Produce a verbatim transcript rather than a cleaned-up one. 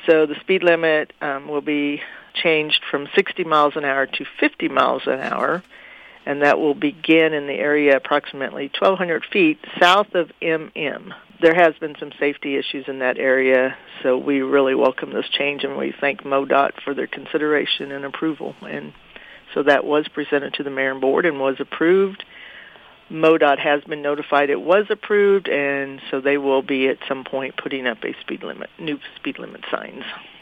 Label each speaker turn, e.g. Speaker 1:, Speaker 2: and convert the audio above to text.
Speaker 1: So the speed limit um, will be changed from sixty miles an hour to fifty miles an hour, and that will begin in the area approximately twelve hundred feet south of M M. There has been some safety issues in that area, so we really welcome this change, and we thank MoDOT for their consideration and approval. And so that was presented to the mayor and board and was approved. MoDOT has been notified it was approved, and so they will be at some point putting up a speed limit, new speed limit signs.